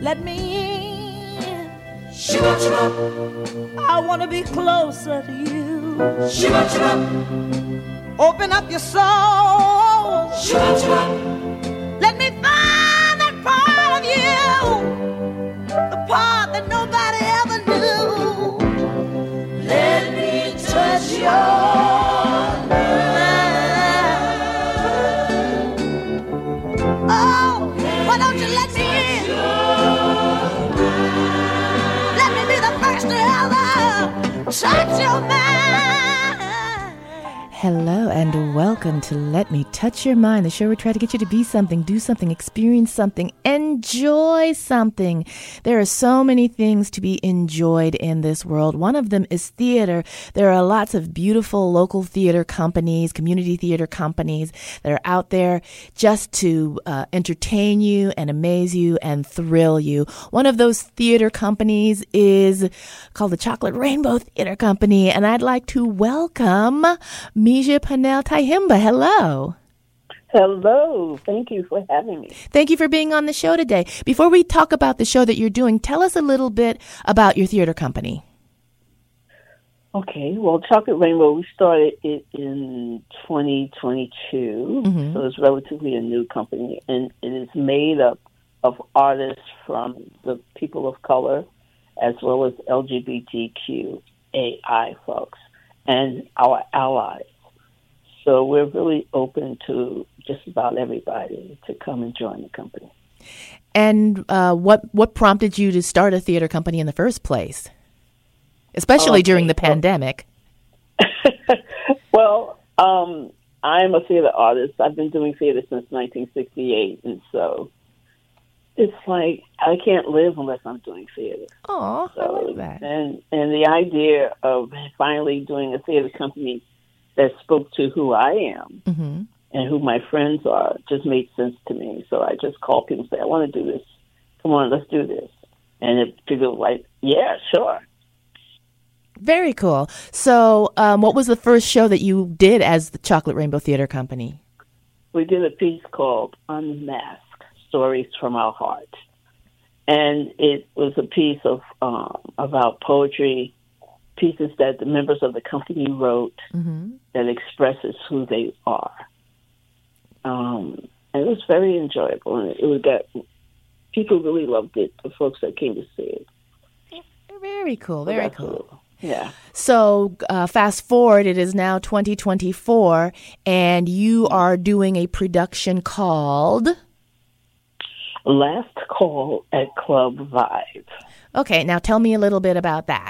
let me in. I want to be closer to you. Open up your soul. Let me find that part of you, the part that nobody ever knew. Let me touch your mind. Oh, why don't you let me in? Let me be the first to ever touch your mind. Hello and welcome to Let Me Touch Your Mind, the show where we try to get you to be something, do something, experience something, enjoy something. There are so many things to be enjoyed in this world. One of them is theater. There are lots of beautiful local theater companies, community theater companies that are out there just to entertain you and amaze you and thrill you. One of those theater companies is called the Chocolate Rainbow Theater Company, and I'd like to welcome Mija Panel Tahimba. Hello. Hello. Thank you for having me. Thank you for being on the show today. Before we talk about the show that you're doing, tell us a little bit about your theater company. Okay. Well, Chocolate Rainbow, we started it in 2022, so it's relatively a new company, and it is made up of artists from the people of color as well as LGBTQAI folks and our allies. So we're really open to just about everybody to come and join the company. And what prompted you to start a theater company in the first place, especially during the pandemic? Well, I'm a theater artist. I've been doing theater since 1968, and so it's like I can't live unless I'm doing theater. Oh, I like that. And the idea of finally doing a theater company that spoke to who I am and who my friends are just made sense to me. So I just call people and say, I want to do this. Come on, let's do this. And people are like, yeah, sure. Very cool. So what was the first show that you did as the Chocolate Rainbow Theater Company? We did a piece called Unmasked, Stories from Our Heart. And it was a piece of about poetry, pieces that the members of the company wrote that expresses who they are. And it was very enjoyable. And it was that people really loved it, the folks that came to see it. Very cool, very cool. Yeah. So fast forward, it is now 2024, and you are doing a production called Last Call at Club Vibe. Okay, now tell me a little bit about that.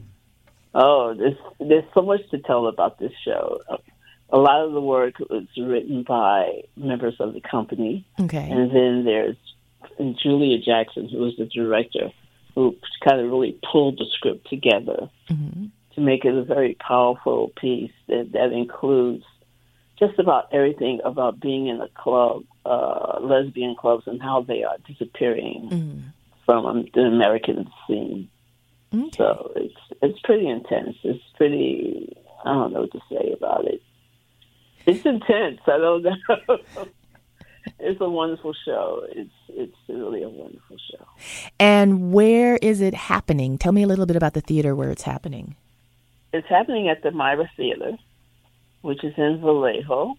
Oh, there's so much to tell about this show. A lot of the work was written by members of the company. Okay. And then there's Julia Jackson, who was the director, who kind of really pulled the script together to make it a very powerful piece that includes just about everything about being in a club, lesbian clubs, and how they are disappearing from the American scene. Okay. So it's pretty intense. It's pretty, I don't know what to say about it. It's intense. I don't know. It's a wonderful show. It's really a wonderful show. And where is it happening? Tell me a little bit about the theater where it's happening. It's happening at the Myra Theater, which is in Vallejo,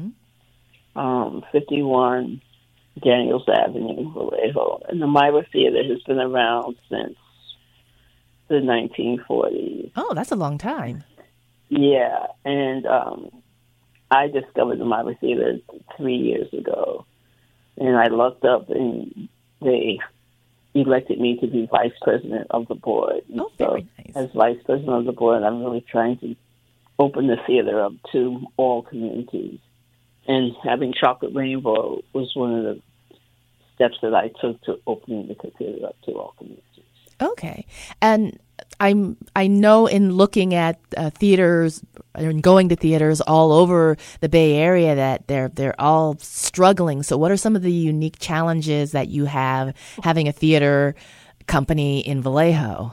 51 Daniels Avenue, Vallejo. And the Myra Theater has been around since the 1940s. Oh, that's a long time. Yeah, and I discovered the Myra Theater 3 years ago, and I looked up, and they elected me to be vice president of the board. Oh, very nice. As vice president of the board, I'm really trying to open the theater up to all communities. And having Chocolate Rainbow was one of the steps that I took to opening the theater up to all communities. Okay. And I know in looking at theaters and going to theaters all over the Bay Area that they're all struggling. So what are some of the unique challenges that you have having a theater company in Vallejo?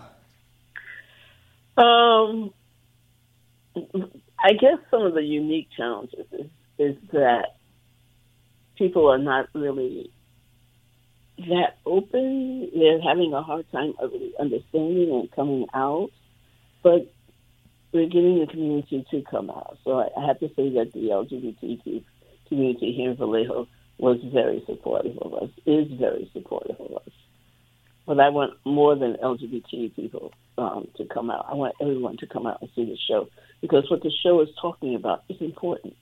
I guess some of the unique challenges is that people are not really that open. They're having a hard time of understanding and coming out, but we're getting the community to come out. So I have to say that the LGBTQ community here in Vallejo was very supportive of us, is very supportive of us. But I want more than LGBT people to come out. I want everyone to come out and see the show, because what the show is talking about is important.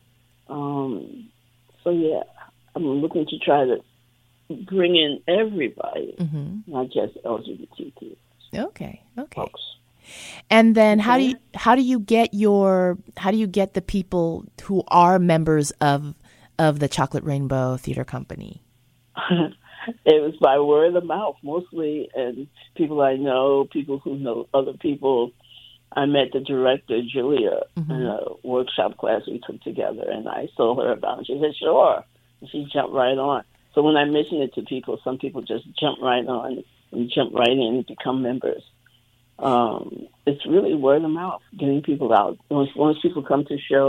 So, yeah, I'm looking to try to bring in everybody, not just LGBTQ. Okay. Folks. And then how do you get the people who are members of the Chocolate Rainbow Theater Company? It was by word of mouth mostly, and people I know, people who know other people. I met the director, Julia, in a workshop class we took together, and I told her about it. She said, sure. And she jumped right on. So when I mention it to people, some people just jump right on and jump right in and become members. It's really word of mouth, getting people out. Once people come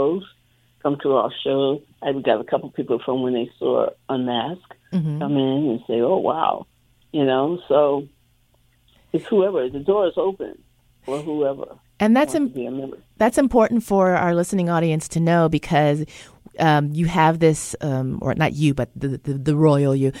to our show, I've got a couple people from when they saw Unmasked come in and say, oh, wow. So it's whoever. The door is open for whoever. And that's important for our listening audience to know, because you have this, or not you, but the royal you.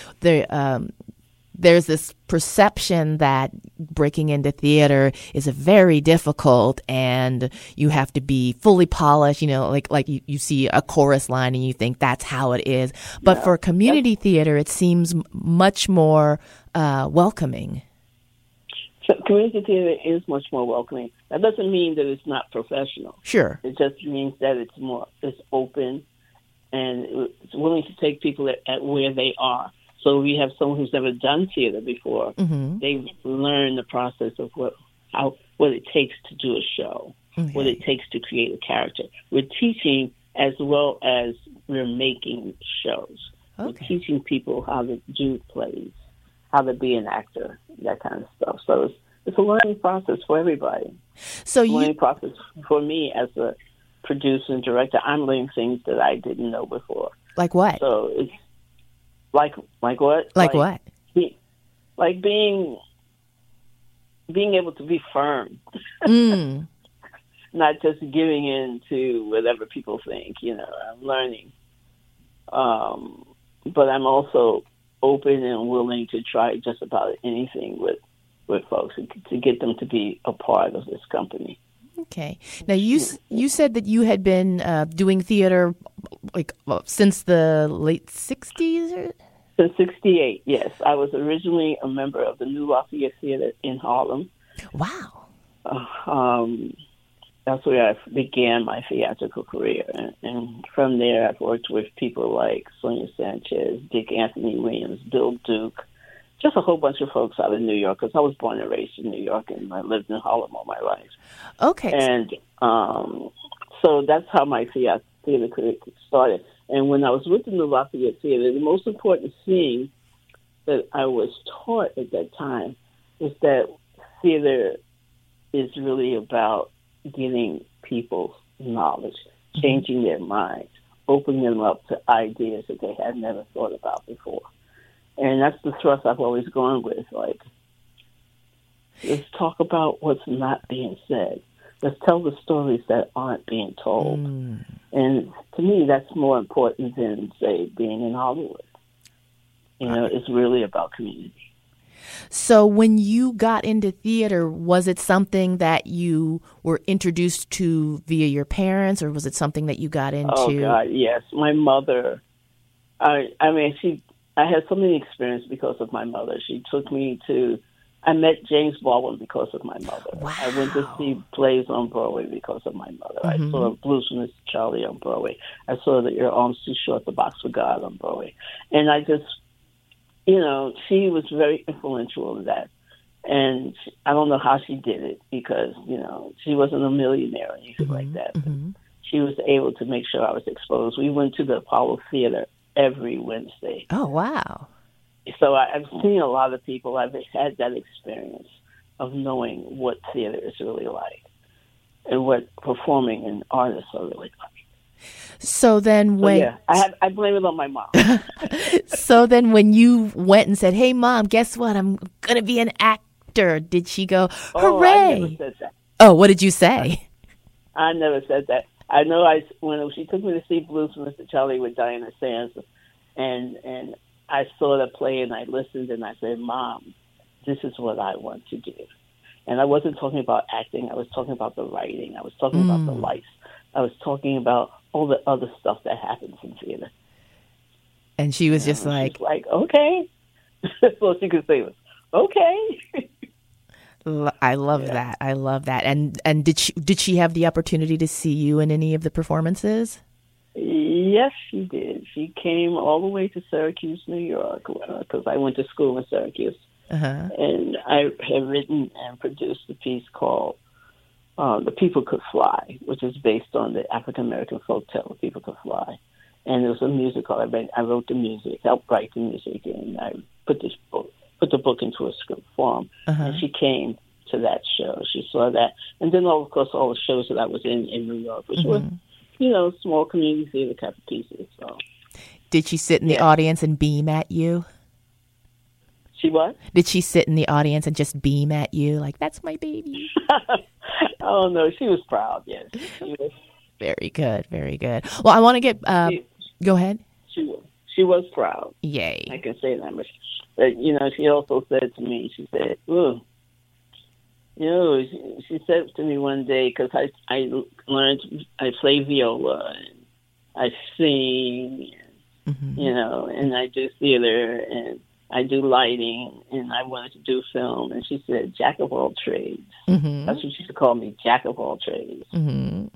There's this perception that breaking into theater is very difficult, and you have to be fully polished. Like you see a chorus line and you think that's how it is. But for community theater, it seems much more welcoming. So community theater is much more welcoming. That doesn't mean that it's not professional. Sure. It just means that it's open, and it's willing to take people at where they are. So we have someone who's never done theater before. They've learned the process of what it takes to do a show, what it takes to create a character. We're teaching as well as we're making shows. We're teaching people how to do plays, how to be an actor, that kind of stuff. So it's a learning process for everybody. So learning process for me as a producer and director. I'm learning things that I didn't know before. Like what? So it's like what? Like what? Like being able to be firm, not just giving in to whatever people think. I'm learning, but I'm also open and willing to try just about anything with folks to get them to be a part of this company. Okay. Now, you said that you had been doing theater since the late 60s? Or? Since 1968, yes. I was originally a member of the New Lafayette Theater in Harlem. Wow. That's where I began my theatrical career. And from there, I've worked with people like Sonia Sanchez, Dick Anthony Williams, Bill Duke, just a whole bunch of folks out of New York, because I was born and raised in New York, and I lived in Harlem all my life. Okay. And so that's how my theater career started. And when I was with the New Lafayette Theater, the most important thing that I was taught at that time was that theater is really about getting people's knowledge, changing their minds, opening them up to ideas that they had never thought about before. And that's the thrust I've always gone with. Let's talk about what's not being said. Let's tell the stories that aren't being told. And to me, that's more important than, say, being in Hollywood. It's really about community. So when you got into theater, was it something that you were introduced to via your parents, or was it something that you got into? Oh, God, yes. My mother, I had so many experiences because of my mother. She took me I met James Baldwin because of my mother. Wow. I went to see plays on Broadway because of my mother. I saw Blues from Mr. Charlie on Broadway. I saw Your Arms Too Short, The Box for God on Broadway. And I just, she was very influential in that. And I don't know how she did it because, she wasn't a millionaire or anything like that. She was able to make sure I was exposed. We went to the Apollo Theater every Wednesday. Oh, wow. So I've seen a lot of people. I've had that experience of knowing what theater is really like and what performing and artists are really like. So then when I blame it on my mom. So then when you went and said, "Hey mom, guess what? I'm going to be an actor." Did she go, "Hooray"? I never said that. Oh, what did you say? I never said that. I know when she took me to see Blues for Mr. Charlie with Diana Sands, and I saw the play and I listened and I said, "Mom, this is what I want to do." And I wasn't talking about acting. I was talking about the writing. I was talking about the life. I was talking about all the other stuff that happens in theater. And she was just like, okay. That's all she could say was, okay. I love that. I love that. And did she have the opportunity to see you in any of the performances? Yes, she did. She came all the way to Syracuse, New York, because I went to school in Syracuse. Uh-huh. And I had written and produced a piece called The People Could Fly, which is based on the African-American folktale, The People Could Fly. And it was a musical. I wrote the music, helped write the music, and I put the book into a script form. Uh-huh. And she came to that show. She saw that. And then, of course, all the shows that I was in New York, which were, small community theater type of pieces. So. Did she sit in the audience and beam at you? She what? Did she sit in the audience and just beam at you like, "That's my baby"? Oh, no. She was proud, yes. She was. Very good, very good. Well, I want to get... go ahead. She was proud. Yay. I can say that much. But, she also said to me, she said, "Ooh." She said to me one day, because I play viola, and I sing, and I do theater, and I do lighting, and I wanted to do film. And she said, "Jack of all trades." Mm-hmm. That's what she used to call me, Jack of all trades. Mm-hmm.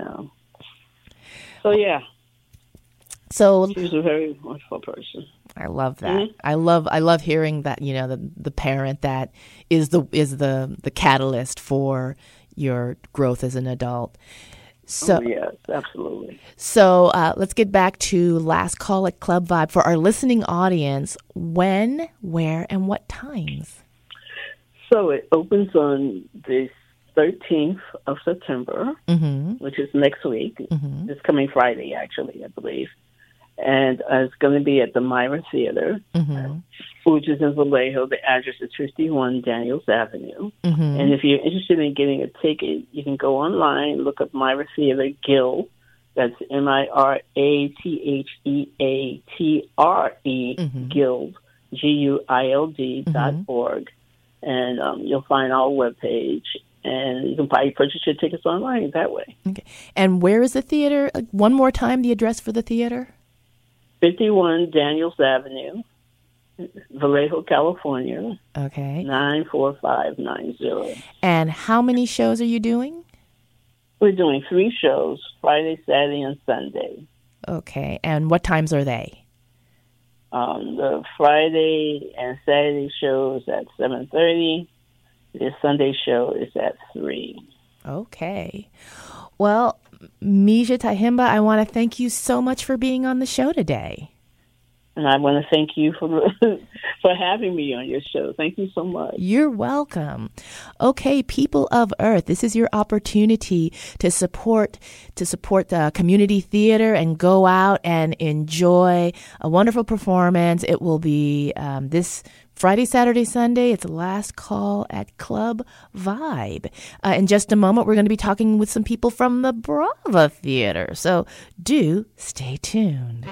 So, yeah. So she was a very wonderful person. I love that. Mm-hmm. I love hearing that, the parent that is the catalyst for your growth as an adult. So, yes, absolutely. So let's get back to last call at Club Vibe. For our listening audience, when, where, and what times? So it opens on the 13th of September, which is next week. Mm-hmm. It's coming Friday, actually, I believe. And it's going to be at the Myra Theater, which is in Vallejo. The address is 51 Daniels Avenue. Mm-hmm. And if you're interested in getting a ticket, you can go online, look up Myra Theater Guild. That's MIRATHEATRE, Guild, GUILD.org. And you'll find our webpage. And you can probably purchase your tickets online that way. Okay. And where is the theater? One more time, the address for the theater? 51 Daniels Avenue, Vallejo, California. Okay. 94590. And how many shows are you doing? We're doing 3 shows, Friday, Saturday, and Sunday. Okay. And what times are they? The Friday and Saturday shows at 7:30. The Sunday show is at 3. Okay. Well, Meja Tyehimba, I want to thank you so much for being on the show today. And I want to thank you for having me on your show. Thank you so much. You're welcome. Okay, people of Earth, this is your opportunity to support the community theater and go out and enjoy a wonderful performance. It will be this Friday, Saturday, Sunday. It's last call at Club Vibe. In just a moment, we're going to be talking with some people from the Brava Theater. So do stay tuned.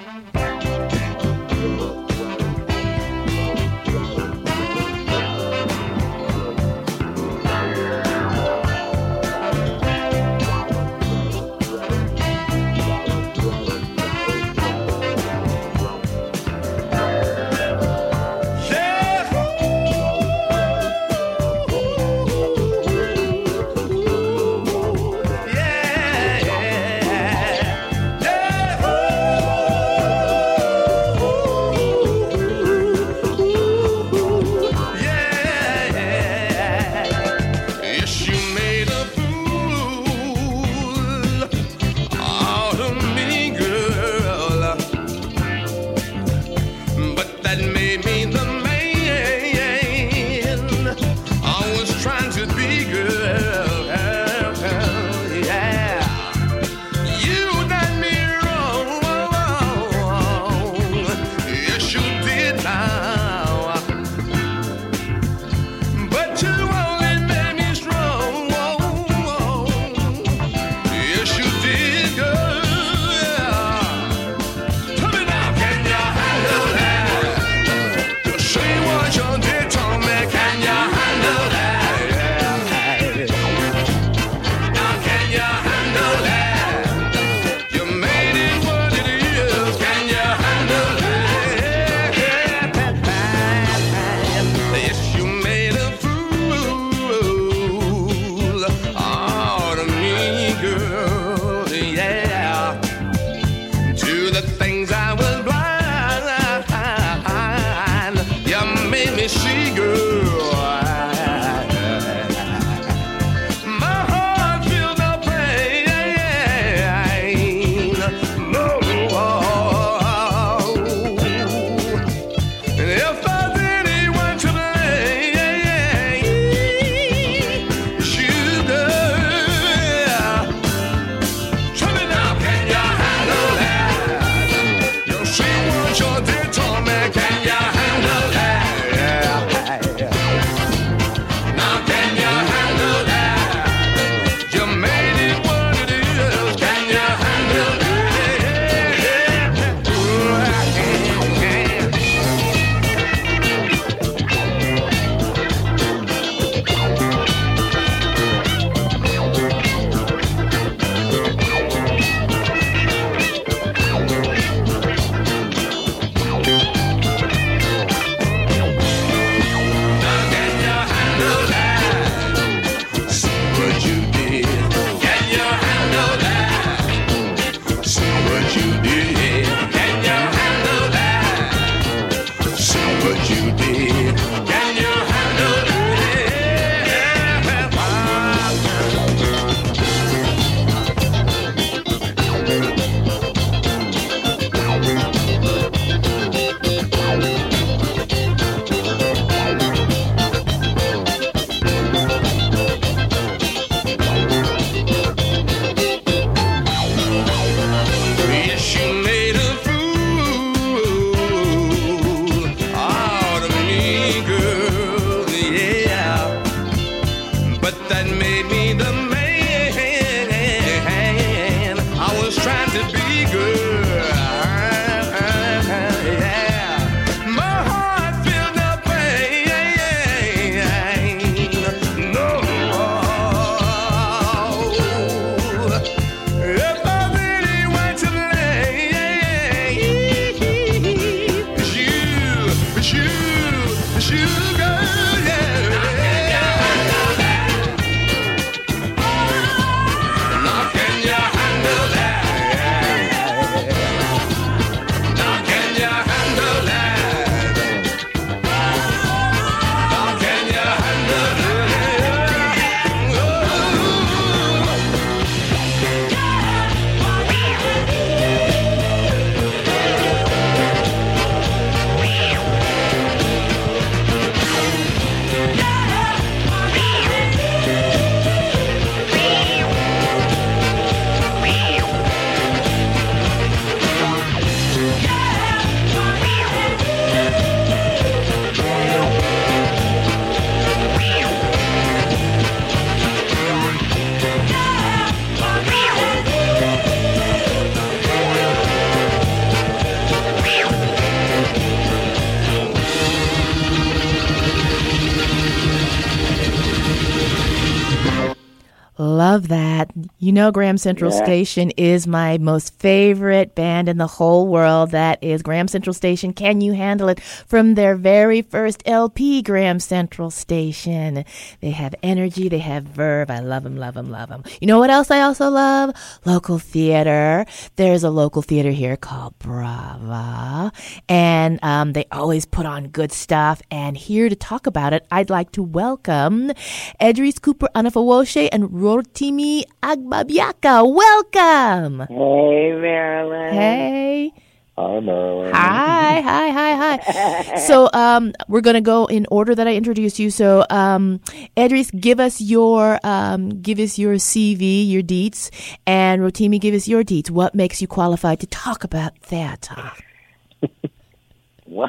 Love that. You know, Graham Central Station is my most favorite band in the whole world. That is Graham Central Station. Can You Handle It? From their very first LP, Graham Central Station. They have energy. They have verve. I love them, love them, love them. You know what else I also love? Local theater. There's a local theater here called Brava. And they always put on good stuff. And here to talk about it, I'd like to welcome Edris Cooper Anafawoshe and Rotimi Agbabiaka. Welcome. Hey, Marilyn. Hey. Hi, Marilyn. Hi. So we're going to go in order that I introduced you. So Edris, give us your CV, your deets, and Rotimi, give us your deets. What makes you qualified to talk about theater? We're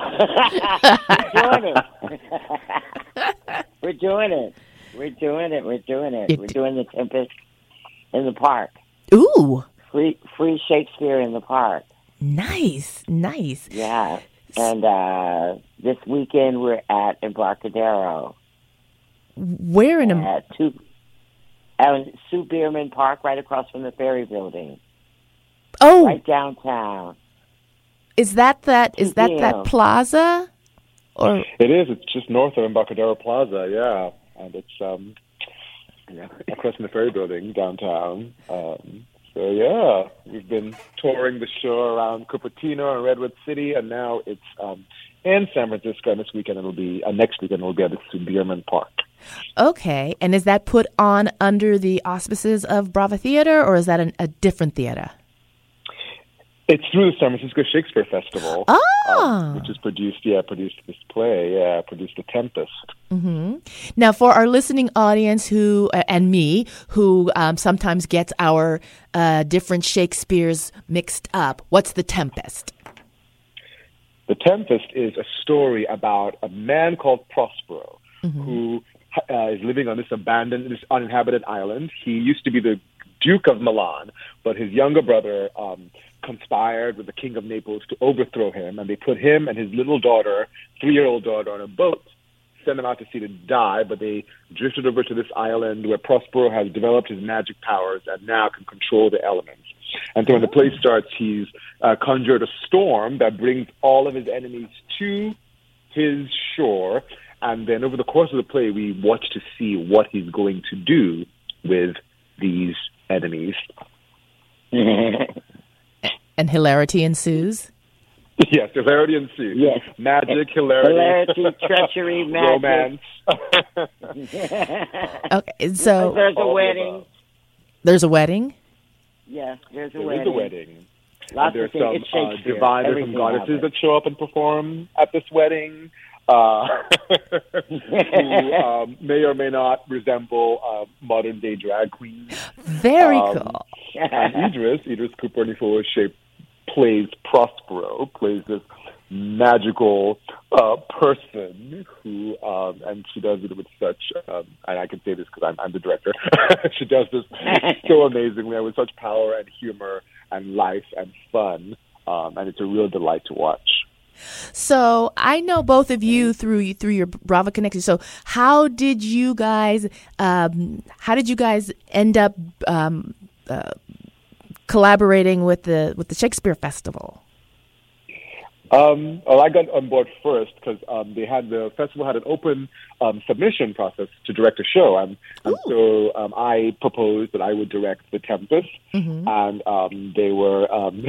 doing it. We're doing the Tempest in the park. Ooh. Free Shakespeare in the park. Nice. Yeah. And this weekend we're at Embarcadero. Where in Sue Bierman Park, right across from the Ferry Building. Oh. Right downtown. Is that plaza? Or It is. It's just north of Embarcadero Plaza, yeah. And it's across from the Ferry Building downtown. So, yeah, we've been touring the show around Cupertino and Redwood City, and now it's in San Francisco. And this weekend next weekend it'll be at the Sue Bierman Park. Okay. And is that put on under the auspices of Brava Theater, or is that a different theater? It's through the San Francisco Shakespeare Festival, which has produced this play, produced The Tempest. Mm-hmm. Now, for our listening audience and me, who sometimes gets our different Shakespeares mixed up, what's The Tempest? The Tempest is a story about a man called Prospero, who is living on this uninhabited island. He used to be the Duke of Milan, but his younger brother conspired with the King of Naples to overthrow him, and they put him and his little daughter, 3-year-old daughter, on a boat, sent them out to sea to die, but they drifted over to this island where Prospero has developed his magic powers and now can control the elements. And so when the play starts, he's conjured a storm that brings all of his enemies to his shore, and then over the course of the play, we watch to see what he's going to do with these enemies. And hilarity ensues? Yes, hilarity ensues. Yes. Magic, hilarity. Treachery, magic. Romance. Okay, so... There's a wedding. There's a wedding? Yes, there's a There wedding. is a wedding. Lots There's of things. some It's Shakespeare. diviners and goddesses that show up and perform at this wedding, who may or may not resemble modern-day drag queens. Very cool. And Idris Cooper Anafawoshe plays Prospero, plays this magical person who, and she does it with such, and I can say this because I'm the director, she does this so amazingly, with such power and humor and life and fun, and it's a real delight to watch. So I know both of you through your Brava connection. So how did you guys end up collaborating with the Shakespeare Festival? Well, I got on board first because the festival had an open submission process to direct a show, and so I proposed that I would direct The Tempest, and they were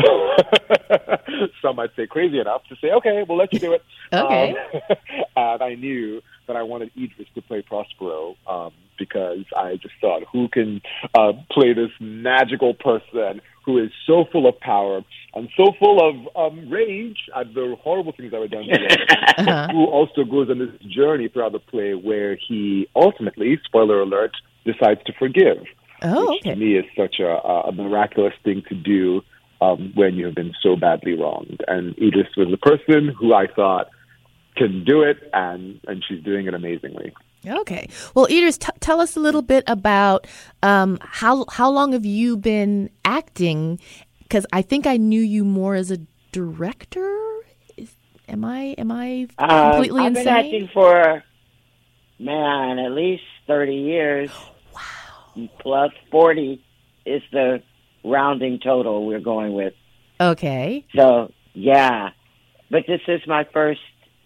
some might say crazy enough to say, okay, well, let's do it. Okay, and I knew that I wanted Idris to play Prospero because I just thought, who can play this magical person who is so full of power and so full of rage at the horrible things that were done to him, who also goes on this journey throughout the play where he ultimately, spoiler alert, decides to forgive. Which to me is such a miraculous thing to do when you have been so badly wronged. And Idris was the person who I thought can do it, and she's doing it amazingly. Okay. Well, Idris, tell us a little bit about how long have you been acting? Because I think I knew you more as a director. Am I completely insane? I've been acting for, at least 30 years. Wow. Plus 40 is the rounding total we're going with. Okay. So, yeah. But this is my first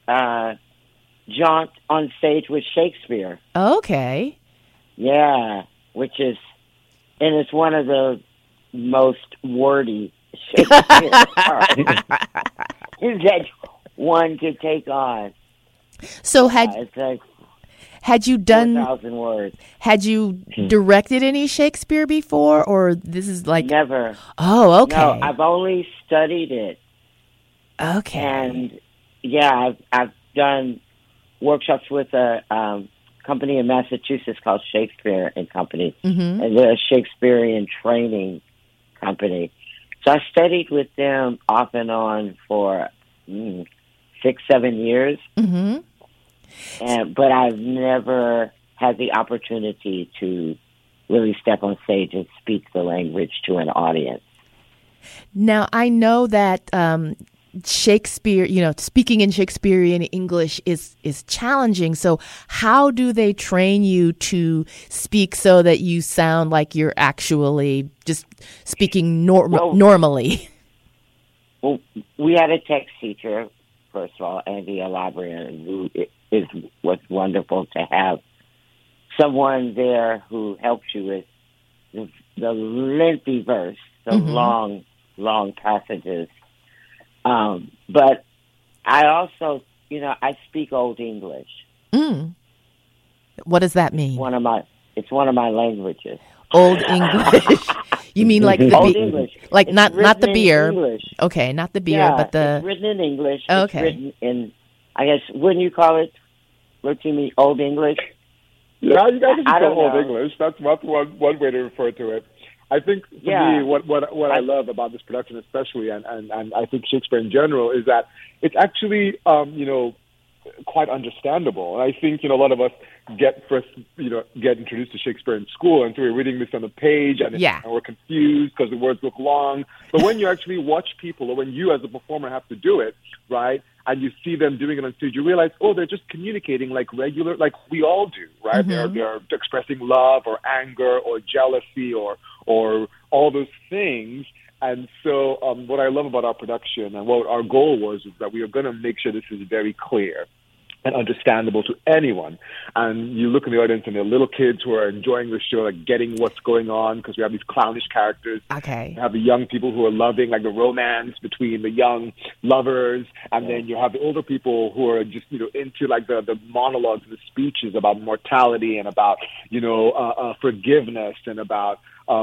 jaunt on stage with Shakespeare. Okay. Yeah, and it's one of the most wordy Shakespeare parts that one could take on. So it's like had you done 4,000 words? Had you directed any Shakespeare before, or this is like never? Oh, okay. No, I've only studied it. Okay. And yeah, I've done workshops with a company in Massachusetts called Shakespeare and Company, and they're a Shakespearean training company. So I studied with them off and on for 6-7 years, but I've never had the opportunity to really step on stage and speak the language to an audience. Now, I know that Shakespeare, speaking in Shakespearean English is challenging. So how do they train you to speak so that you sound like you're actually just speaking normally? Well, we had a text teacher, first of all, Andy Alabrian, who was wonderful to have someone there who helps you with the lengthy verse, the long passages. But I also, I speak Old English. What does that mean? It's one of my languages. Old English. You mean like the Old English? Like not the beer. English. Okay, not the beer, but the. It's written in English. Okay. It's written in, I guess, wouldn't you call it, Rotimi, Old English? Yeah, you guys can call Old know. English. That's one way to refer to it. I think for me, what I love about this production especially, and I think Shakespeare in general, is that it's actually, quite understandable. And I think, a lot of us get introduced to Shakespeare in school, and so we're reading this on the page, and we're confused because the words look long. But when you actually watch people, or when you as a performer have to do it, right, and you see them doing it on stage, you realize, they're just communicating like we all do, right? They're expressing love or anger or jealousy or all those things. And so what I love about our production and what our goal was that we are going to make sure this is very clear and understandable to anyone. And you look in the audience and there are little kids who are enjoying the show, like getting what's going on, because we have these clownish characters. Okay. You have the young people who are loving, like the romance between the young lovers, and then you have the older people who are just, into like the monologues and the speeches about mortality and about, forgiveness and about,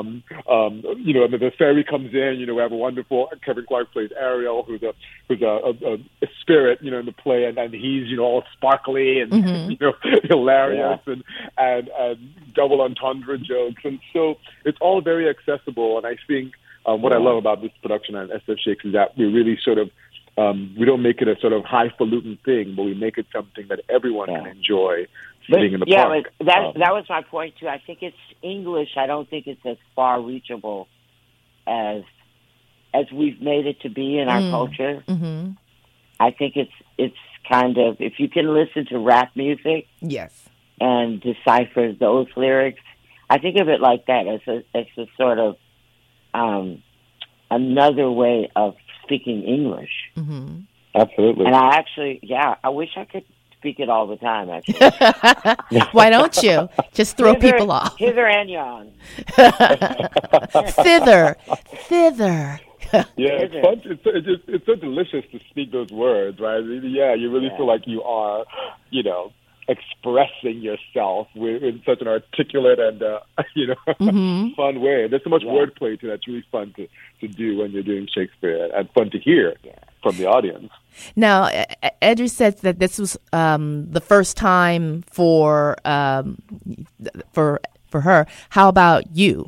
the fairy comes in, we have a wonderful, Kevin Clark plays Ariel, who's a spirit, in the play, and he's, all sparkly and, hilarious and double entendre jokes. And so it's all very accessible. And I think what I love about this production on SF Shakes is that we really sort of, we don't make it a sort of highfalutin thing, but we make it something that everyone can enjoy sitting in the park. That was my point, too. I think it's English. I don't think it's as far reachable as we've made it to be in our culture. I think it's kind of, if you can listen to rap music and decipher those lyrics, I think of it like that, as a sort of another way of speaking English. Absolutely. And I wish I could speak it all the time, actually. Why don't you? Just throw people off. Hither and yon. Thither. Yeah, it's fun. It's so delicious to speak those words, right? Yeah, you really feel like you are, expressing yourself in such an articulate and fun way. There's so much wordplay to that. It's really fun to do when you're doing Shakespeare, and fun to hear from the audience. Now, Edry said that this was the first time for her. How about you?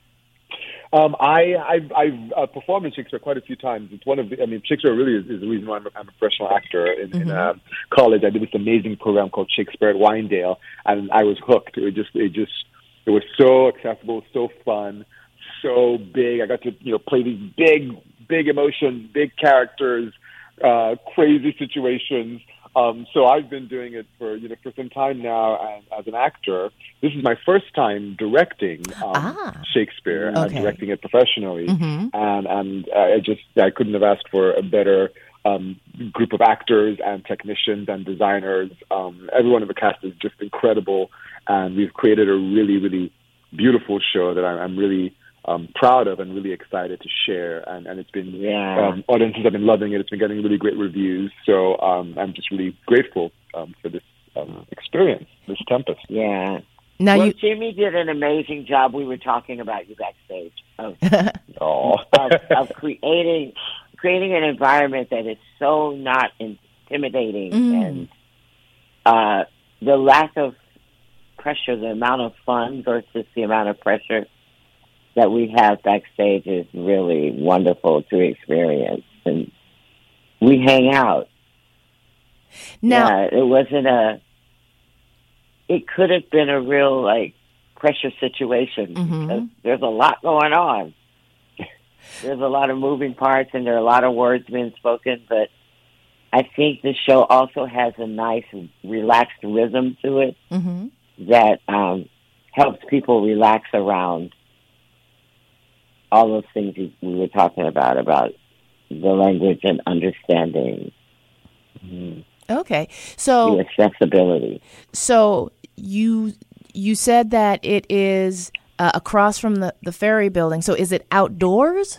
I've performed in Shakespeare quite a few times. It's one of Shakespeare really is the reason why I'm a professional actor. In college, I did this amazing program called Shakespeare at Wyandotte, and I was hooked. It was so accessible, so fun, so big. I got to play these big emotions, big characters, crazy situations. So I've been doing it for some time now, and as an actor, this is my first time directing Shakespeare, and I'm directing it professionally. And I couldn't have asked for a better group of actors and technicians and designers. Everyone in the cast is just incredible, and we've created a really, really beautiful show that I'm really proud of and really excited to share, and it's been audiences have been loving it. It's been getting really great reviews, so I'm just really grateful for this experience, this Tempest. Yeah. Now Jimmy did an amazing job. We were talking about you backstage of creating an environment that is so not intimidating, and the lack of pressure, the amount of fun versus the amount of pressure that we have backstage is really wonderful to experience, and we hang out. Now, it could have been a real pressure situation because there's a lot going on. There's a lot of moving parts, and there are a lot of words being spoken, but I think the show also has a nice relaxed rhythm to it that helps people relax around all those things we were talking about the language and understanding. Okay, so the accessibility. So you said that it is across from the Ferry Building. So is it outdoors?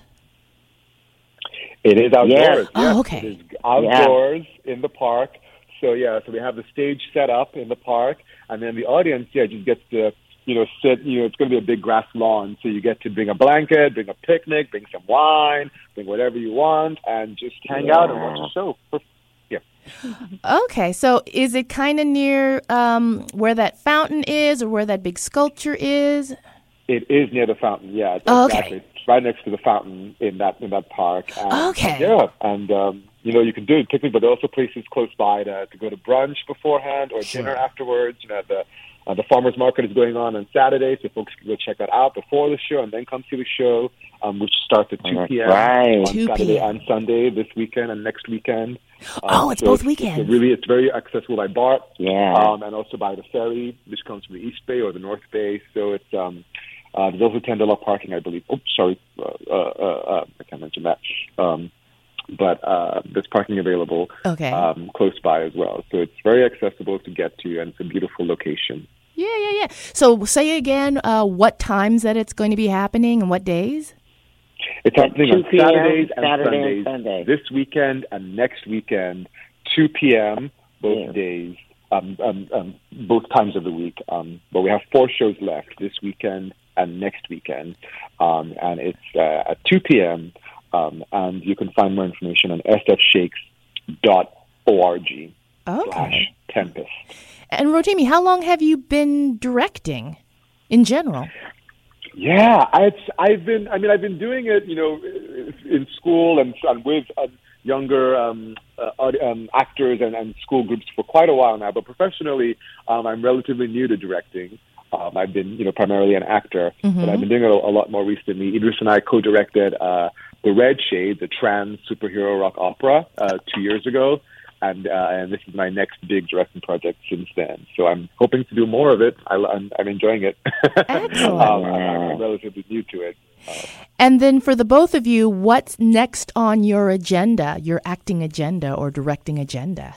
It is outdoors. Yes. Oh, okay. It is outdoors in the park. So so we have the stage set up in the park, and then the audience just gets to sit, it's going to be a big grass lawn, so you get to bring a blanket, bring a picnic, bring some wine, bring whatever you want, and just hang out and watch the show. Okay, so is it kind of near where that fountain is, or where that big sculpture is? It is near the fountain, yeah. Exactly. It's right next to the fountain in that park. And, okay. Yeah, and you can do a picnic, but there are also places close by to go to brunch beforehand or dinner afterwards. The farmers market is going on Saturday, so folks can go check that out before the show and then come see the show, which starts at 2 p.m. on 2 Saturday p.m. and Sunday this weekend and next weekend. It's both weekends. It's very accessible by BART, and also by the ferry, which comes from the East Bay or the North Bay. So it's there's also $10 parking, I believe. Oh, sorry, I can't mention that. But there's parking available close by as well. So it's very accessible to get to, and it's a beautiful location. Yeah. So say again what times that it's going to be happening and what days? It's happening on Saturdays and Saturday Sundays. and Sunday. This weekend and next weekend, 2 p.m. both days, both times of the week. But we have 4 shows left this weekend and next weekend. And it's at 2 p.m. And you can find more information on sfshakes.org/Tempest. And Rotimi, how long have you been directing in general? Yeah, I've been doing it, in school and with younger actors and school groups for quite a while now. But professionally, I'm relatively new to directing. I've been, primarily an actor, but I've been doing it a lot more recently. Idris and I co-directed The Red Shades, a trans superhero rock opera, 2 years ago. And this is my next big directing project since then. So I'm hoping to do more of it. I'm enjoying it. Excellent. I'm relatively new to it. And then for the both of you, what's next on your agenda, your acting agenda or directing agenda?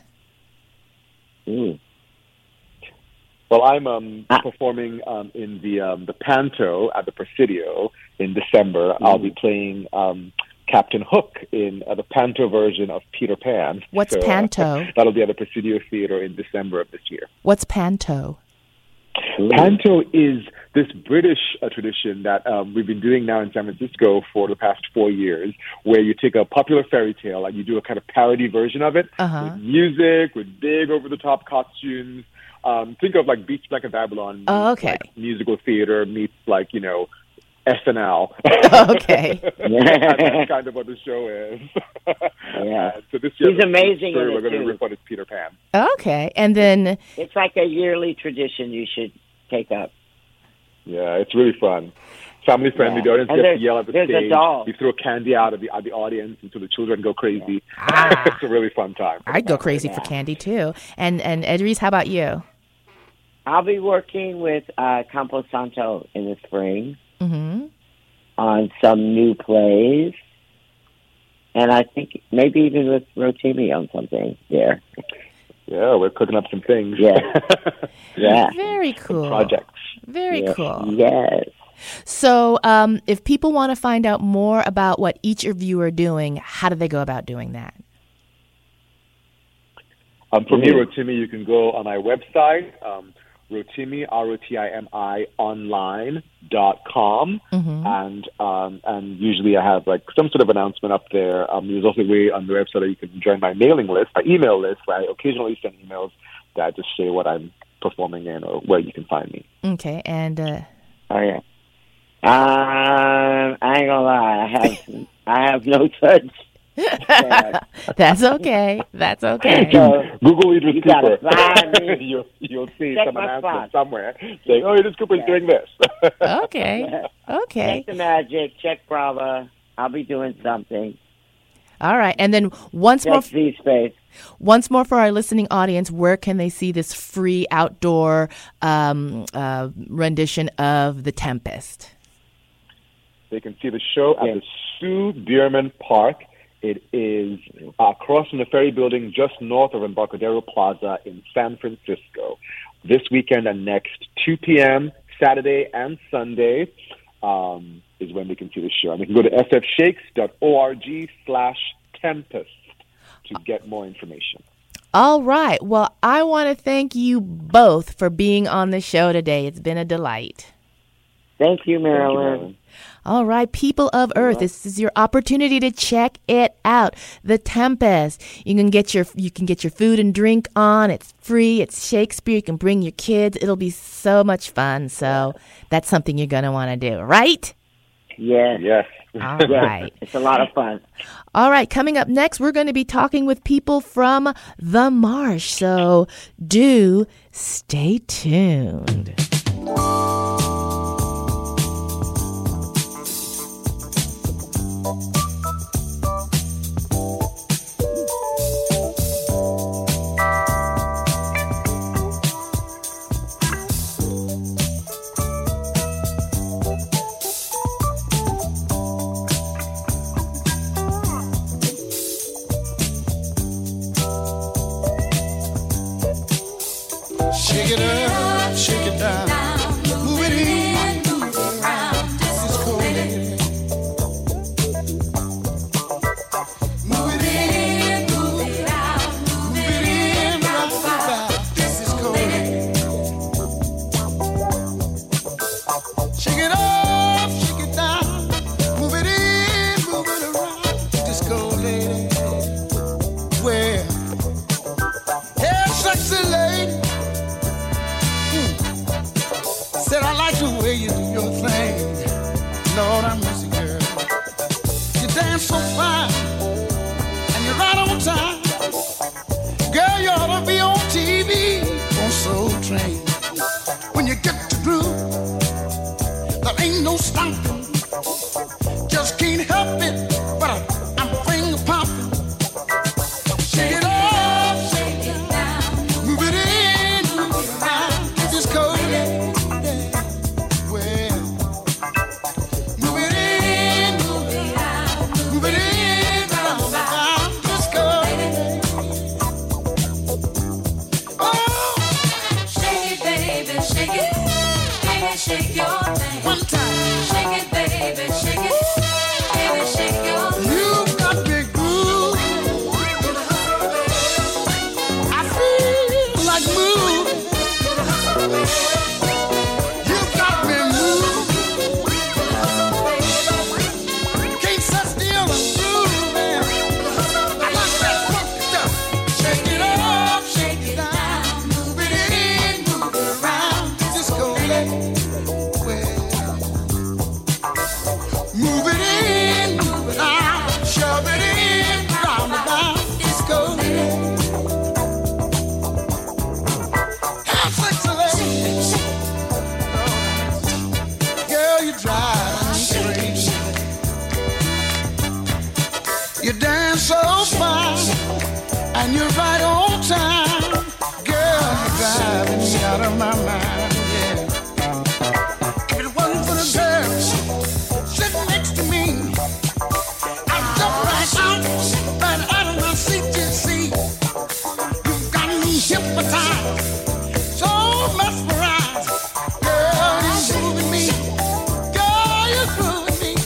Well, I'm performing in the Panto at the Presidio in December. I'll be playing Captain Hook in the Panto version of Peter Pan. What's Panto? That'll be at the Presidio Theater in December of this year. What's Panto? Panto is this British tradition that we've been doing now in San Francisco for the past 4 years, where you take a popular fairy tale and you do a kind of parody version of it with music, with big over-the-top costumes. Think of like Beach Black and Babylon meets, like musical theater meets like, you know, SNL. Okay. And that's kind of what the show is. Yeah. So this year, he's amazing. We're going to report as Peter Pan. Okay. And then it's like a yearly tradition you should take up. Yeah, it's really fun. Family friendly. The audience gets to yell at the stage. A doll. You throw candy out of the audience until the children go crazy. It's a really fun time. I'd go crazy for candy too. And Edris, how about you? I'll be working with Campo Santo in the spring on some new plays. And I think maybe even with Rotimi on something there. Yeah, we're cooking up some things. Yeah. Yeah. Very cool. Some projects. Very cool. Yes. So if people want to find out more about what each of you are doing, how do they go about doing that? For me, Rotimi, you can go on my website, Rotimi, ROTIMI, online.com. And usually I have like some sort of announcement up there. There's also a way on the website that you can join my mailing list, my email list, where I occasionally send emails that just say what I'm performing in or where you can find me. Okay, and oh yeah, I ain't gonna lie, I have no touch. That's okay. That's okay. So, Google Idris Cooper. You'll see some announcement somewhere saying, "Oh, Idris Cooper's doing this." Okay. Okay. Check the magic. Check Brava. I'll be doing something. All right, and then once more for our listening audience, where can they see this free outdoor rendition of The Tempest? They can see the show at the Sue Bierman Park. It is across from the Ferry Building, just north of Embarcadero Plaza in San Francisco. This weekend and next, 2 p.m., Saturday and Sunday, is when they can see the show. And they can go to sfshakes.org/tempest to get more information. All right. Well, I want to thank you both for being on the show today. It's been a delight. Thank you, Marilyn. All right, people of Earth, this is your opportunity to check it out. The Tempest. You can get your food and drink on. It's free. It's Shakespeare. You can bring your kids. It'll be so much fun. So that's something you're going to want to do, right? Yes. Yes. All right. It's a lot of fun. All right. Coming up next, we're going to be talking with people from the Marsh. So do stay tuned. Shake it up, shake it down, move it in, move it around. This is cool. Move it in, move it out, move it in, rock about. This is cool. Shake it up, shake it down, move it in, move it around. Disco lady, well, yeah, sexy lady. Said I like the way you do your thing. Lord, I miss you, girl. You dance so fine, and you're right on time. Girl, you ought to be on TV, on Soul Train. When you get to groove, there ain't no stopping. Just can't help it, but I'm finger popping. Shake it up, shake it down, move it in, move it around. It's just cold. Move it in, shake your thing. One time. Shake it, baby, shake it. Baby, shake your thing. You got me groove. I feel like moving. You got me moving. Can't sit still and grooving. I like that funky stuff. Shake it up, shake it down, move it in, move it around. Just go let move it in, move it out, shove it in, round and round. Just go let have sex, girl, you drive me crazy. You dance so fine, and you're right on time. Girl, you're driving me out of my mind, yeah. If it wasn't for the girl sitting next to me, I'd jump right out of my seat, you see. You've got me hypnotized, so mesmerized. Girl, you're moving me. Girl, you're moving me.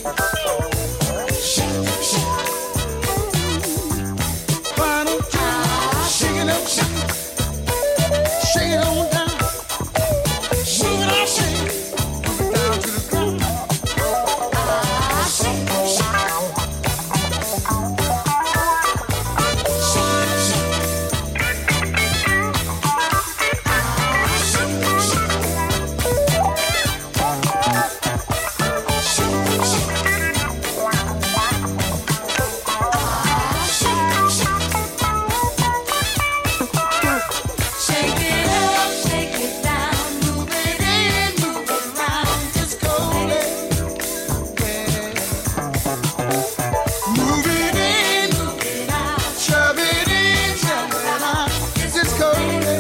Why don't you shake it up, shake it on down, move it out, shake it down to the ground. Shake it up, shake it down, move it in, move it around. Just go Move it in, move it out. shove it in, shove it out. Just go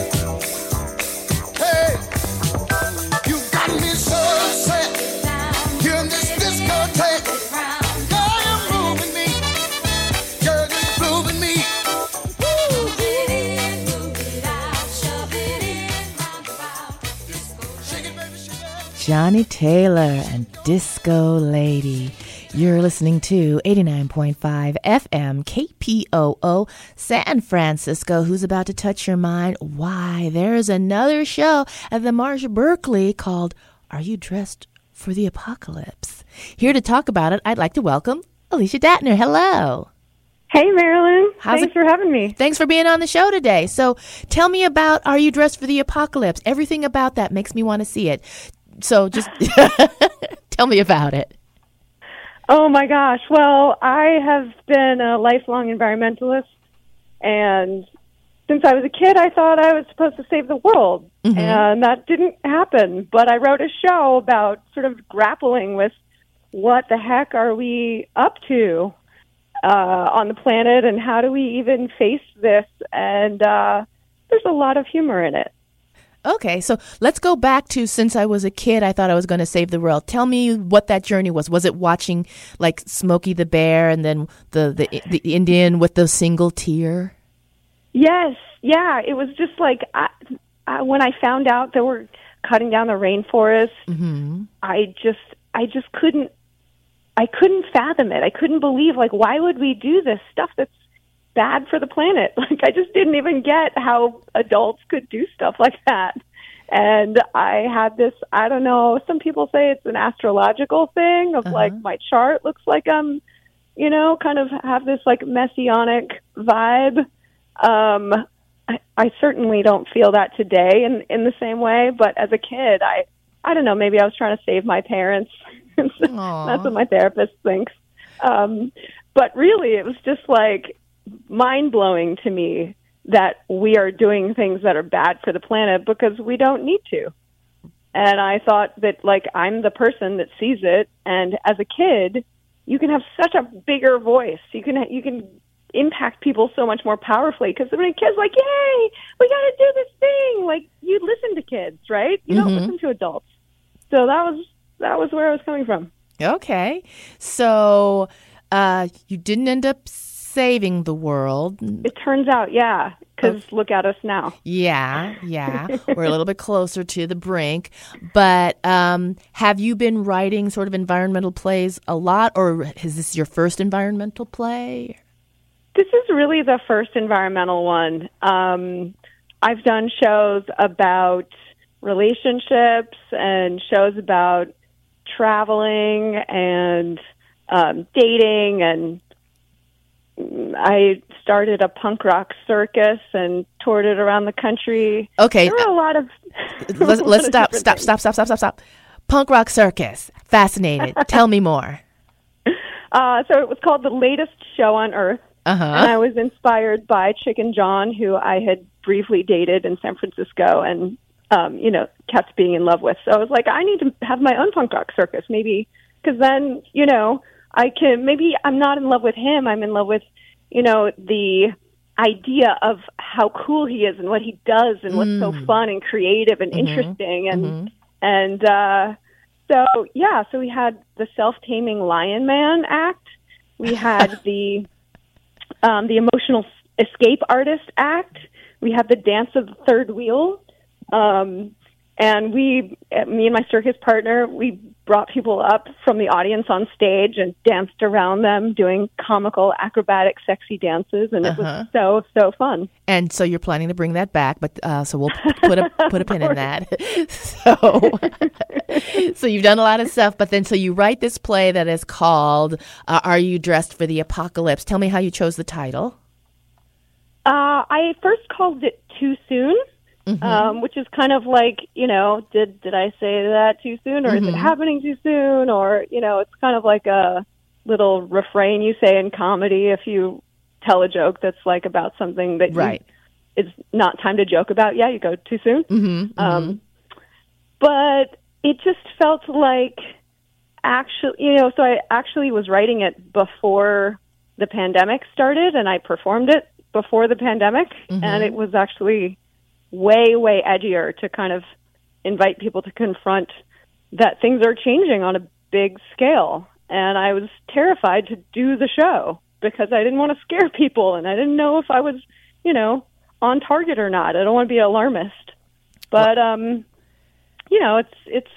hey, you got me so upset. You're in this discotheque. Girl, you're moving me. Girl, you're moving me. Move it in, move it out, shove it in, round about. Just go Shake it, baby, shake it. Johnny Taylor and Disco Lady. You're listening to 89.5 FM KPOO San Francisco. Who's about to touch your mind? Why, there's another show at the Marsh Berkeley called Are You Dressed for the Apocalypse? Here to talk about it, I'd like to welcome Alicia Datner. Hello. Hey, Marilyn. How's Thanks it- for having me. Thanks for being on the show today. So tell me about Are You Dressed for the Apocalypse? Everything about that makes me want to see it. So just tell me about it. Oh, my gosh. Well, I have been a lifelong environmentalist, and since I was a kid, I thought I was supposed to save the world, and that didn't happen. But I wrote a show about sort of grappling with what the heck are we up to on the planet, and how do we even face this? And there's a lot of humor in it. Okay, so let's go back to since I was a kid, I thought I was going to save the world. Tell me what that journey was. Was it watching like Smokey the Bear and then the Indian with the single tear? Yes, yeah. It was just like when I found out they were cutting down the rainforest, I just couldn't fathom it. I couldn't believe, like, why would we do this stuff that's bad for the planet? Like, I just didn't even get how adults could do stuff like that. And I had this, I don't know, some people say it's an astrological thing of like my chart looks like I'm, you know, kind of have this like messianic vibe. I certainly don't feel that today in the same way, but as a kid, I don't know, maybe I was trying to save my parents. That's what my therapist thinks. But really, it was just like mind-blowing to me that we are doing things that are bad for the planet because we don't need to. And I thought that, like, I'm the person that sees it, and as a kid, you can have such a bigger voice. You can impact people so much more powerfully, because when a kid's like, yay, we got to do this thing, like, you listen to kids, right? You don't listen to adults. So that was where I was coming from. Okay. So you didn't end up saving the world. It turns out, yeah, because look at us now. Yeah. We're a little bit closer to the brink. But have you been writing sort of environmental plays a lot, or is this your first environmental play? This is really the first environmental one. I've done shows about relationships and shows about traveling and dating, and I started a punk rock circus and toured it around the country. Okay. There were a lot of... Let's stop. Punk rock circus. Fascinated. Tell me more. So it was called The Latest Show on Earth. Uh-huh. And I was inspired by Chicken John, who I had briefly dated in San Francisco and, kept being in love with. So I was like, I need to have my own punk rock circus, maybe, because then, maybe I'm not in love with him. I'm in love with, the idea of how cool he is and what he does and what's so fun and creative and interesting. So we had the Self-Taming Lion Man act. We had the Emotional Escape Artist act. We had the Dance of the Third Wheel. And me and my circus partner, we brought people up from the audience on stage and danced around them doing comical, acrobatic, sexy dances. And it was so fun. And so you're planning to bring that back, but so we'll put a pin in that. So you've done a lot of stuff, but then so you write this play that is called Are You Dressed for the Apocalypse? Tell me how you chose the title. I first called it Too Soon. Which is kind of like, did I say that too soon, or is it happening too soon, or, it's kind of like a little refrain you say in comedy if you tell a joke that's like about something that it's not time to joke about. Yeah, you go too soon. But it just felt like so I actually was writing it before the pandemic started, and I performed it before the pandemic, and it was actually way edgier to kind of invite people to confront that things are changing on a big scale. And I was terrified to do the show because I didn't want to scare people, and I didn't know if I was, on target or not. I don't want to be alarmist. But it's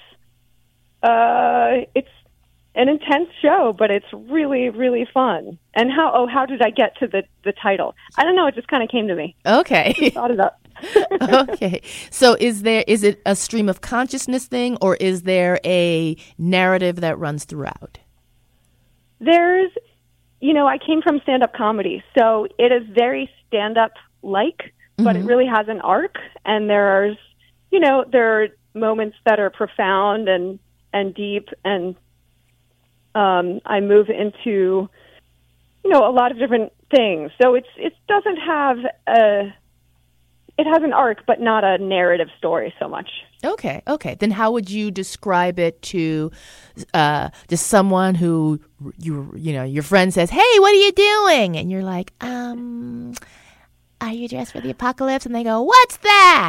an intense show, but it's really, really fun. And how did I get to the title? I don't know. It just kind of came to me. Okay. I thought it up. Okay. So is it a stream of consciousness thing, or is there a narrative that runs throughout? There's, I came from stand-up comedy, so it is very stand-up-like, but it really has an arc, and there are moments that are profound and deep, and I move into, a lot of different things. So it doesn't have it has an arc, but not a narrative story so much. Okay. Then how would you describe it to just someone who your friend says, "Hey, what are you doing?" And you're like, "Are you dressed for the apocalypse?" And they go, "What's that?"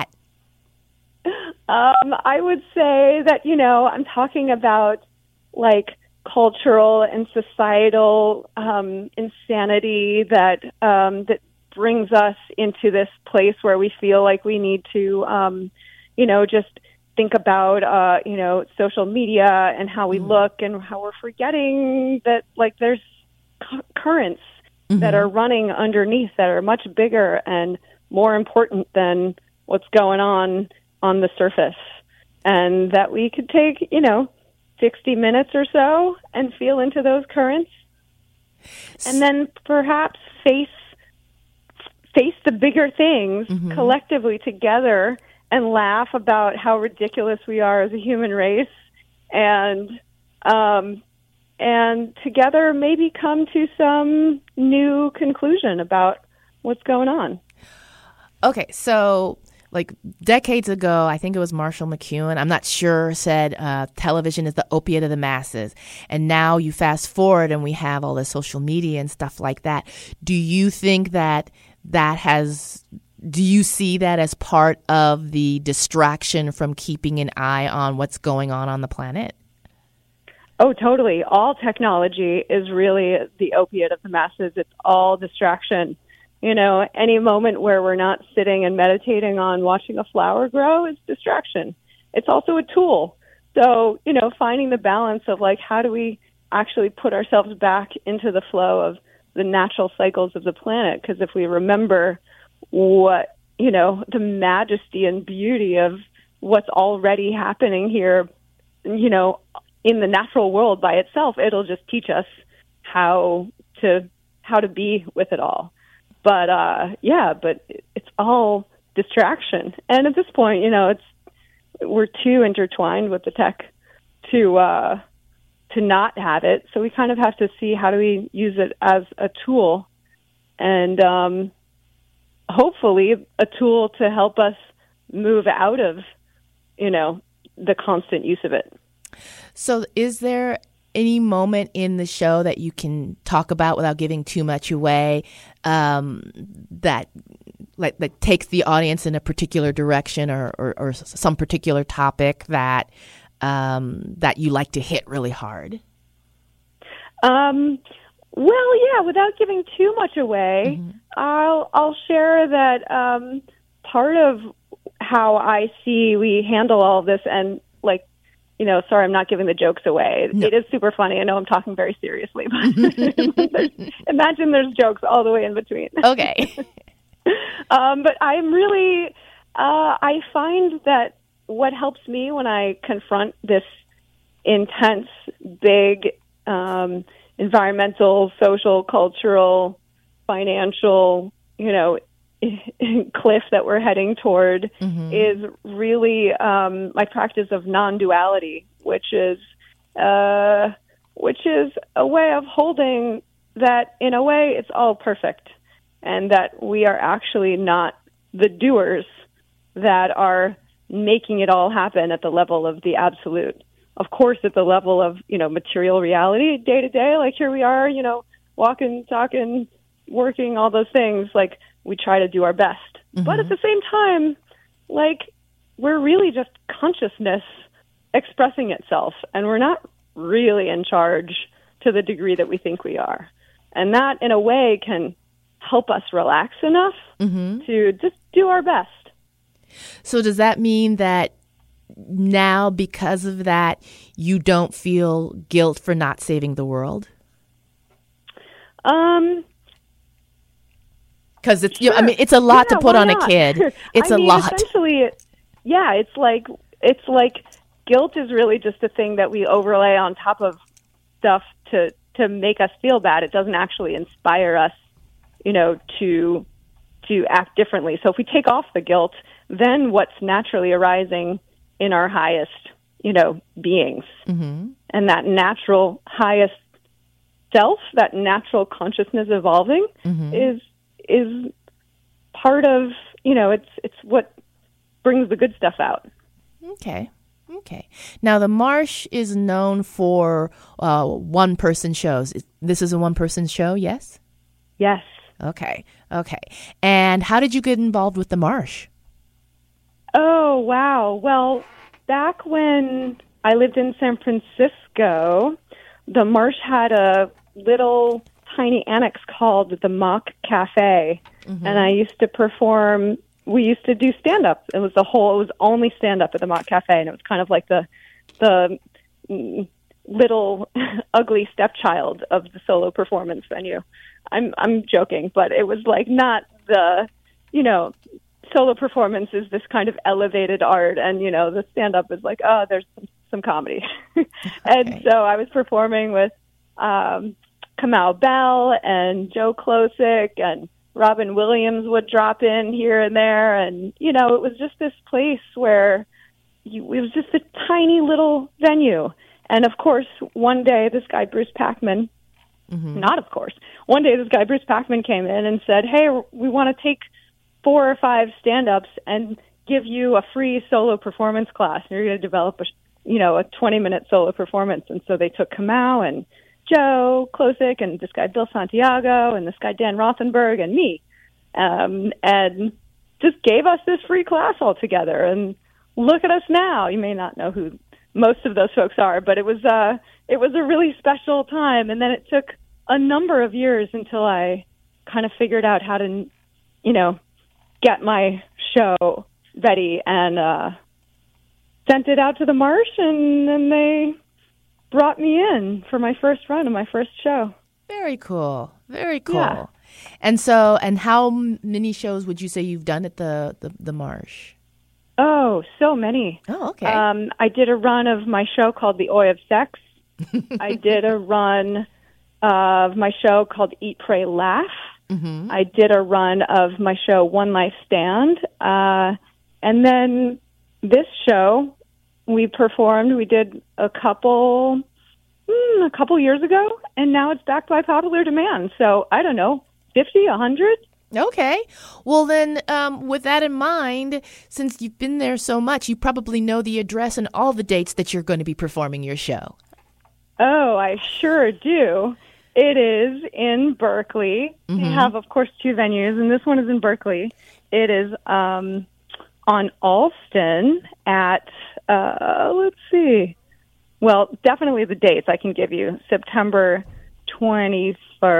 I would say that I'm talking about like cultural and societal insanity that brings us into this place where we feel like we need to, just think about, social media and how we look, and how we're forgetting that, like, there's currents that are running underneath that are much bigger and more important than what's going on the surface. And that we could take, 60 minutes or so and feel into those currents, and then perhaps face the bigger things collectively together and laugh about how ridiculous we are as a human race, and together maybe come to some new conclusion about what's going on. Okay, so like decades ago, I think it was Marshall McLuhan, I'm not sure, said television is the opiate of the masses. And now you fast forward and we have all this social media and stuff like that. Do you think do you see that as part of the distraction from keeping an eye on what's going on the planet? Oh, totally. All technology is really the opiate of the masses. It's all distraction. You know, any moment where we're not sitting and meditating on watching a flower grow is distraction. It's also a tool. So, you know, finding the balance of like, how do we actually put ourselves back into the flow of the natural cycles of the planet? Because if we remember what, you know, the majesty and beauty of what's already happening here, you know, in the natural world by itself, it'll just teach us how to be with it all. But but it's all distraction. And at this point, you know, we're too intertwined with the tech to not have it. So we kind of have to see how do we use it as a tool, and hopefully a tool to help us move out of, you know, the constant use of it. So is there any moment in the show that you can talk about without giving too much away, that takes the audience in a particular direction or some particular topic that you like to hit really hard? Well, yeah, without giving too much away, I'll share that part of how I see we handle all of this, and like, you know, sorry, I'm not giving the jokes away. No. It is super funny. I know I'm talking very seriously, but imagine there's jokes all the way in between. Okay. But I'm really, I find that what helps me when I confront this intense, big, environmental, social, cultural, financial, you know, cliff that we're heading toward is really my practice of non-duality, which is a way of holding that in a way it's all perfect, and that we are actually not the doers that are making it all happen at the level of the absolute. Of course, at the level of, you know, material reality, day to day, like here we are, you know, walking, talking, working, all those things, like we try to do our best. But at the same time, like, we're really just consciousness expressing itself, and we're not really in charge to the degree that we think we are. And that, in a way, can help us relax enough to just do our best. So does that mean that now, because of that, you don't feel guilt for not saving the world? Because it's, sure. I mean, it's a lot to put on a kid. It's a lot. Essentially, yeah, it's like guilt is really just a thing that we overlay on top of stuff to make us feel bad. It doesn't actually inspire us, you know, to act differently. So if we take off the guilt, then what's naturally arising in our highest, you know, beings, and that natural highest self, that natural consciousness evolving is part of, you know, it's what brings the good stuff out. Okay. Now, the Marsh is known for one-person shows. This is a one-person show, yes? Yes. Okay. And how did you get involved with the Marsh? Oh, wow. Well, back when I lived in San Francisco, the Marsh had a little tiny annex called the Mock Cafe, and I used to perform. We used to do stand-up. It was only stand-up at the Mock Cafe, and it was kind of like the little ugly stepchild of the solo performance venue. I'm joking, but it was like not the, you know, solo performance is this kind of elevated art, and, you know, the stand-up is like, oh, there's some comedy. And so I was performing with Kamau Bell and Joe Klosick, and Robin Williams would drop in here and there. And, you know, it was just this place where it was just a tiny little venue. And, of course, one day this guy, Bruce Packman, one day this guy, Bruce Packman, came in and said, hey, we want to take 4 or 5 stand-ups and give you a free solo performance class. And you're going to develop a 20-minute solo performance. And so they took Kamau and Joe Klosick and this guy Bill Santiago and this guy Dan Rothenberg and me, and just gave us this free class altogether. And look at us now. You may not know who most of those folks are, but it was it was a really special time. And then it took a number of years until I kind of figured out how to, get my show ready and sent it out to the Marsh, and then they brought me in for my first run of my first show. Very cool. Very cool. Yeah. And how many shows would you say you've done at the Marsh? Oh, so many. Oh, okay. I did a run of my show called The Oi of Sex. I did a run of my show called Eat, Pray, Laugh. Mm-hmm. I did a run of my show One Life Stand. And then this show we did a couple years ago, and now it's back by popular demand. So I don't know, 50, 100? Okay. Well, then, with that in mind, since you've been there so much, you probably know the address and all the dates that you're going to be performing your show. Oh, I sure do. It is in Berkeley. Mm-hmm. We have, of course, 2 venues, and this one is in Berkeley. It is on Alston at, let's see. Well, definitely the dates I can give you. September 21st,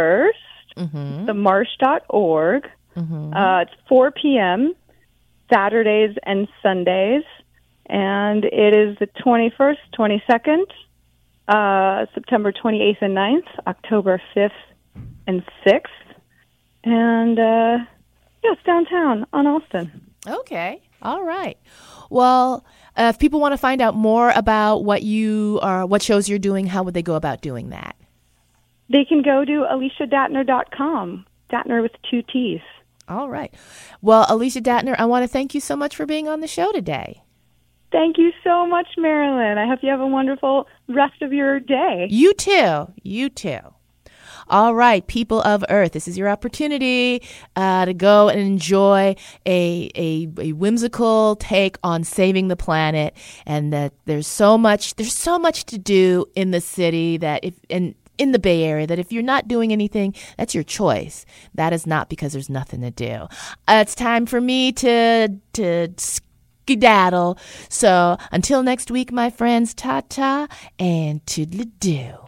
themarsh.org. Mm-hmm. It's 4 p.m., Saturdays and Sundays. And it is the 21st, 22nd, September 28th and 9th, October 5th and 6th. And, it's downtown on Alston. Okay. All right. Well, if people want to find out more about what shows you're doing, how would they go about doing that? They can go to AliciaDatner.com. Datner with 2 T's. All right. Well, Alicia Datner, I want to thank you so much for being on the show today. Thank you so much, Marilyn. I hope you have a wonderful rest of your day. You too. You too. All right, people of Earth, this is your opportunity to go and enjoy a whimsical take on saving the planet, and that there's so much to do in the city in the Bay Area, that if you're not doing anything, that's your choice. That is not because there's nothing to do. It's time for me to skedaddle. So until next week, my friends, ta-ta and toodle-doo.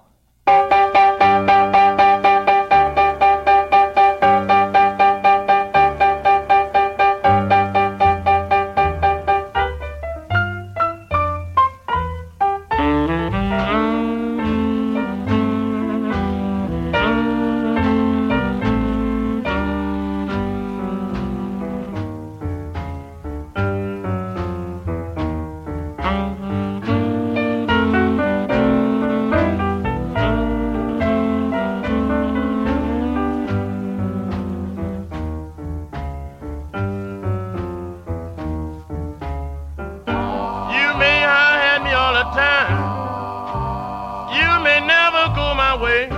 You may never go my way,